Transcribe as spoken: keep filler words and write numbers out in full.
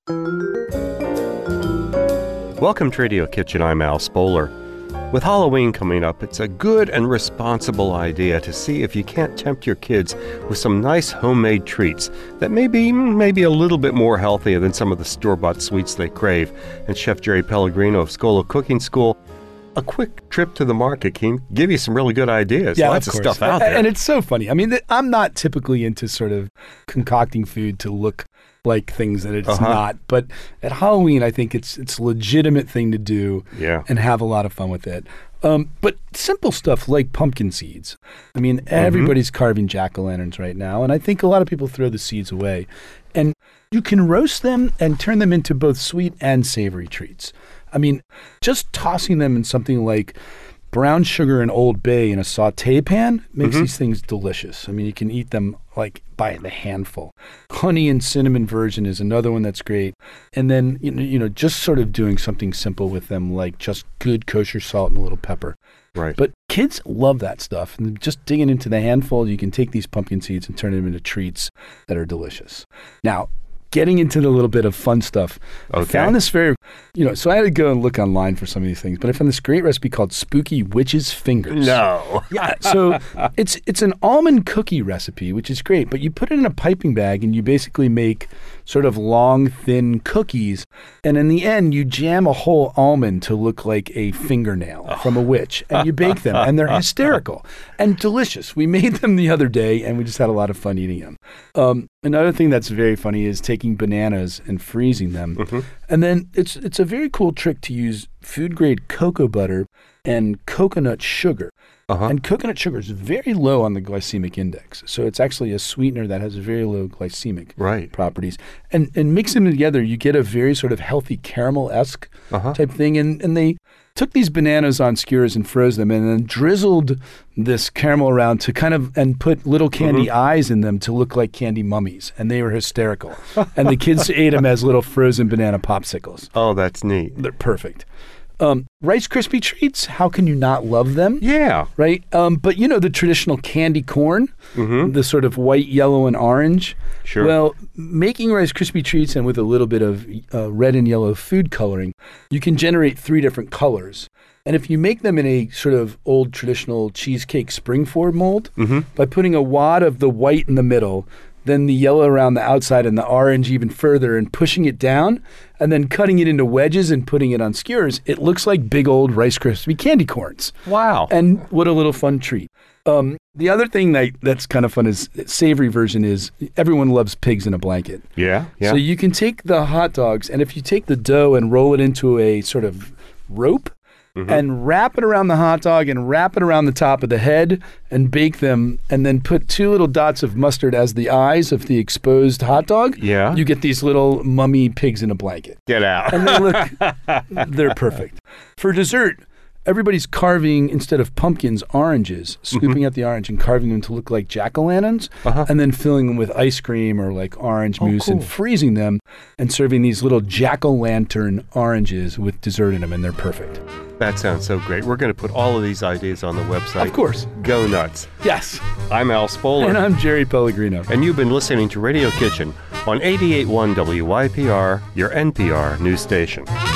Welcome to Radio Kitchen, I'm Al Spoler. With Halloween coming up, it's a good and responsible idea to see if you can't tempt your kids with some nice homemade treats that may be maybe a little bit more healthier than some of the store-bought sweets they crave. And Chef Jerry Pellegrino of Scola Cooking School, a quick trip to the market can give you some really good ideas. Yeah, Lots of, of course. stuff out there. And it's so funny. I mean, th- I'm not typically into sort of concocting food to look like things that it's Uh-huh. not. But at Halloween, I think it's it's a legitimate thing to do Yeah. and have a lot of fun with it. Um, but simple stuff like pumpkin seeds. I mean, everybody's carving jack-o'-lanterns right now, and I think a lot of people throw the seeds away. And you can roast them and turn them into both sweet and savory treats. I mean, just tossing them in something like brown sugar and Old Bay in a saute pan makes Mhm. these things delicious. I mean, you can eat them like by the handful. Honey and cinnamon version is another one that's great. And then, you know, you know, just sort of doing something simple with them, like just good kosher salt and a little pepper. Right. But kids love that stuff. And just digging into the handful, you can take these pumpkin seeds and turn them into treats that are delicious. Now, getting into the little bit of fun stuff, I Okay. found this very, you know, so I had to go and look online for some of these things, but I found this great recipe called Spooky Witch's Fingers. No. Yeah, so it's it's an almond cookie recipe, which is great, but you put it in a piping bag and you basically make sort of long, thin cookies, and in the end, you jam a whole almond to look like a fingernail from a witch, and you bake them, and they're hysterical and delicious. We made them the other day, and we just had a lot of fun eating them. Um, another thing that's very funny is taking bananas and freezing them, Mhm. and then it's it's a very cool trick to use food-grade cocoa butter and coconut sugar. Uh-huh. And coconut sugar is very low on the glycemic index. So it's actually a sweetener that has very low glycemic Right. properties. And and mix them together, you get a very sort of healthy caramel-esque Uh-huh. type thing. And, and they took these bananas on skewers and froze them and then drizzled this caramel around to kind of, and put little candy Mm-hmm. eyes in them to look like candy mummies. And they were hysterical. And the kids ate them as little frozen banana popsicles. Oh, that's neat. They're perfect. Um, Rice Krispie treats, how can you not love them? Yeah. Right? Um, but you know the traditional candy corn, Mhm. the sort of white, yellow, and orange? Sure. Well, making Rice Krispie treats and with a little bit of uh, red and yellow food coloring, you can generate three different colors. And if you make them in a sort of old traditional cheesecake springform mold, Mhm. by putting a wad of the white in the middle, then the yellow around the outside and the orange even further and pushing it down and then cutting it into wedges and putting it on skewers, it looks like big old Rice Krispie candy corns. Wow. And what a little fun treat. Um, the other thing that, that's kind of fun is savory version is everyone loves pigs in a blanket. Yeah. Yeah. So you can take the hot dogs and if you take the dough and roll it into a sort of rope, Mhm. and wrap it around the hot dog and wrap it around the top of the head and bake them and then put two little dots of mustard as the eyes of the exposed hot dog, Yeah. you get these little mummy pigs in a blanket. Get out. And they look, they're perfect. For dessert, everybody's carving, instead of pumpkins, oranges, scooping out the orange and carving them to look like jack-o'-lanterns, Uh-huh. and then filling them with ice cream or like orange Oh, mousse and cool. freezing them and serving these little jack-o'-lantern oranges with dessert in them, and they're perfect. That sounds so great. We're going to put all of these ideas on the website. Of course. Go nuts. Yes. I'm Al Spoler. And I'm Jerry Pellegrino. And you've been listening to Radio Kitchen on eighty-eight point one W Y P R, your N P R news station.